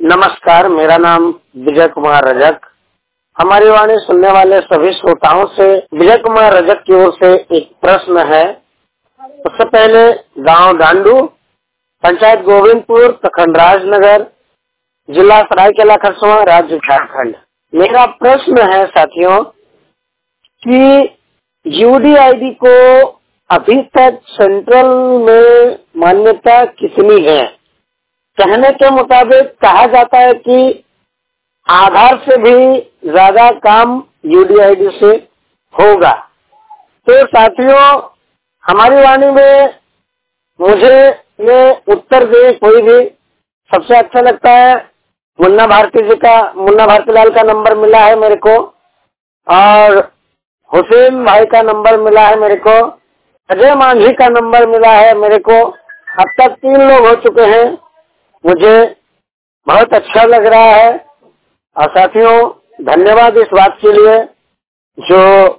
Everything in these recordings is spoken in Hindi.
नमस्कार, मेरा नाम विजय कुमार रजक। हमारी वाणी सुनने वाले सभी श्रोताओं से विजय कुमार रजक की ओर से एक प्रश्न है। सबसे पहले गांव डांडू, पंचायत गोविंदपुर, प्रखंड राजनगर, जिला सरायकेला खरसावां, राज्य झारखंड। मेरा प्रश्न है साथियों कि यूडीआईडी को अभी तक सेंट्रल में मान्यता कितनी है? कहने के मुताबिक कहा जाता है कि आधार से भी ज्यादा काम यूडीआईडी से होगा। तो साथियों, हमारी वाणी में मुझे ये उत्तर दे कोई भी, सबसे अच्छा लगता है मुन्ना भारती लाल का नंबर मिला है मेरे को, और हुसैन भाई का नंबर मिला है मेरे को, अजय मांझी का नंबर मिला है मेरे को। अब तक 3 लोग हो चुके हैं। मुझे बहुत अच्छा लग रहा है और साथियों धन्यवाद इस बात के लिए। जो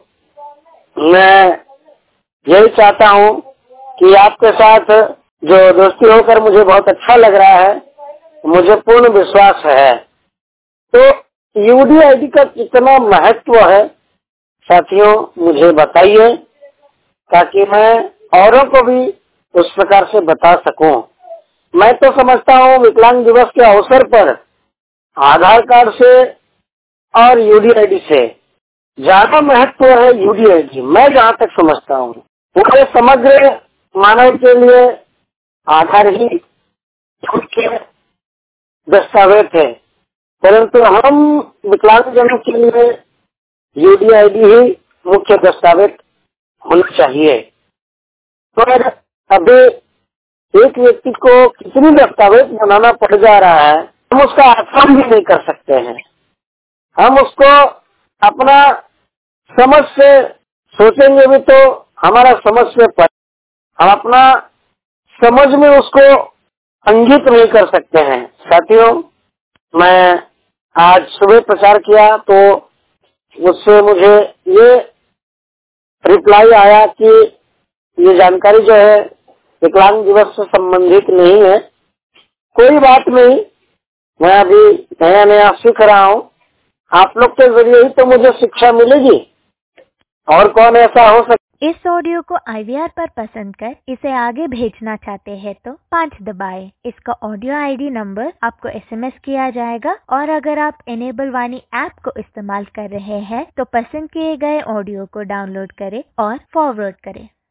मैं यही चाहता हूँ कि आपके साथ जो दोस्ती होकर मुझे बहुत अच्छा लग रहा है, मुझे पूर्ण विश्वास है। तो यूडीआईडी का कितना महत्व है साथियों, मुझे बताइए, ताकि मैं औरों को भी उस प्रकार से बता सकूं। मैं तो समझता हूँ विकलांग दिवस के अवसर पर आधार कार्ड से और यूडीआईडी से ज्यादा महत्व है यूडीआईडी, मैं जहाँ तक समझता हूँ। पूरे समग्र मानव के लिए आधार ही मुख्य दस्तावेज है, परंतु हम विकलांगजनों के लिए यूडीआईडी ही मुख्य दस्तावेज होना चाहिए। तो अभी एक व्यक्ति को कितनी दस्तावेज बनाना पड़ जा रहा है, हम उसका आसान भी नहीं कर सकते हैं। हम उसको अपना समझ से सोचेंगे भी तो हमारा समझ से पर, हम अपना समझ में उसको अंकित नहीं कर सकते हैं। साथियों, मैं आज सुबह प्रचार किया तो उससे मुझे ये रिप्लाई आया कि ये जानकारी जो है विकलांग दिवस से संबंधित नहीं है। कोई बात नहीं, मैं अभी नया नया सीख रहा हूँ। आप लोग के जरिए ही तो मुझे शिक्षा मिलेगी, और कौन ऐसा हो सकता। इस ऑडियो को IVR पर पसंद कर इसे आगे भेजना चाहते हैं तो 5 दबाएं। इसका ऑडियो ID नंबर आपको SMS किया जाएगा, और अगर आप इनेबल वाणी ऐप को इस्तेमाल कर रहे हैं तो पसंद किए गए ऑडियो को डाउनलोड करें और फॉरवर्ड करें।